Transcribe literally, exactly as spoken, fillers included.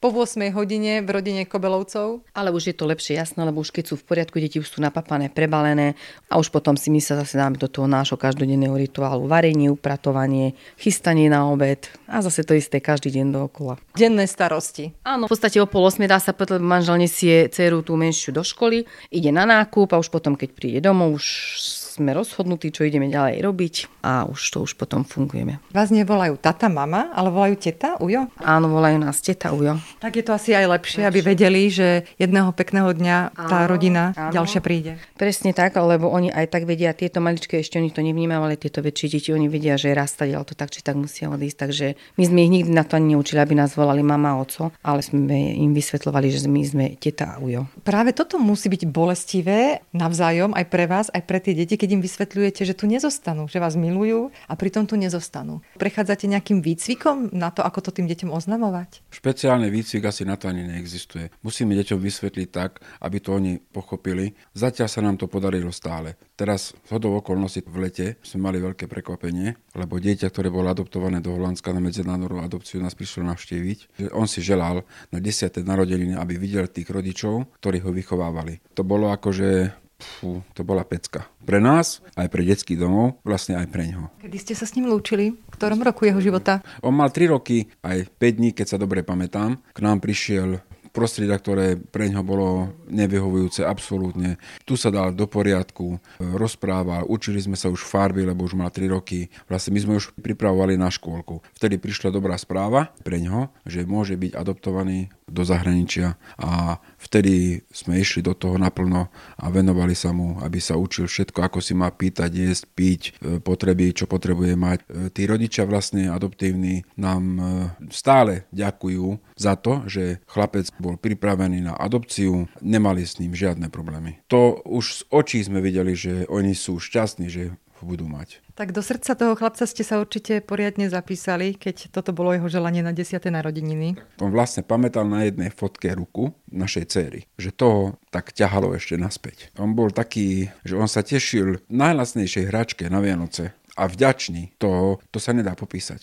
po ôsmej hodine v rodine Kobelovcov. Ale už je to lepšie, jasné, lebo už keď sú v poriadku, deti už sú napapané, prebalené a už potom si my sa zase dáme do toho nášho každodenného rituálu. Varenie, upratovanie, chystanie na obed a zase to isté každý deň dookola. Denné starosti. Áno, v podstate o pol osmej dá sa povedať, lebo manžel nesie dceru tú menšiu do školy, ide na nákup a už potom, keď príde domov, už sme rozhodnutí, čo ideme ďalej robiť a už to už potom fungujeme. Vás nevolajú tata, mama, ale volajú teta, ujo? Áno, volajú nás teta, ujo. Tak je to asi aj lepšie, lepšie. Aby vedeli, že jedného pekného dňa tá áno, rodina áno. ďalšia príde. Presne tak, lebo oni aj tak vedia, tieto maličké ešte oni to nevnímajú, ale tieto väčšie deti, oni vedia, že raz ale to tak či tak musia odísť, takže my sme ich nikdy na to ani neučili, aby nás volali mama a oco, ale sme im vysvetľovali, že my sme teta a ujo. Práve toto musí byť bolestivé navzájom aj pre vás, aj pre tie deti, keď im vysvetľujete, že tu nezostanú, že vás milujú a pritom tu nezostanú. Prechádzate nejakým výcvikom na to, ako to tým deťom oznamovať? Špeciálny výcvik asi na to ani neexistuje. Musíme deťom vysvetliť tak, aby to oni pochopili. Zatiaľ sa nám to podarilo stále. Teraz zhodou okolností v lete sme mali veľké prekvapenie, lebo dieťa, ktoré bolo adoptované do Holandska na medzinárodnú adopciu, nás prišlo navštíviť. On si želal na desiate narodeniny, aby videl tých rodičov, ktorí ho vychovávali. To bolo akože Fú, to bola pecka. Pre nás, aj pre detský domov, vlastne aj pre ňoho. Kedy ste sa s ním lúčili? V ktorom roku jeho života? On mal tri roky, aj päť dní, keď sa dobre pamätám. K nám prišiel prostredia, ktoré pre ňoho bolo nevyhovujúce absolútne. Tu sa dal do poriadku, rozprával, učili sme sa už farby, lebo už mal tri roky. Vlastne my sme už pripravovali na škôlku. Vtedy prišla dobrá správa pre ňoho, že môže byť adoptovaný do zahraničia a vtedy sme išli do toho naplno a venovali sa mu, aby sa učil všetko, ako si má pýtať, jesť, piť, potreby, čo potrebuje mať. Tí rodičia vlastne adoptívni nám stále ďakujú za to, že chlapec bol pripravený na adopciu, nemali s ním žiadne problémy. To už z očí sme videli, že oni sú šťastní, že ho budú mať. Tak do srdca toho chlapca ste sa určite poriadne zapísali, keď toto bolo jeho želanie na desiate narodeniny. On vlastne pamätal na jednej fotke ruku našej dcery, že toho tak ťahalo ešte naspäť. On bol taký, že on sa tešil najlasnejšej hračke na Vianoce a vďačný. To, to sa nedá popísať.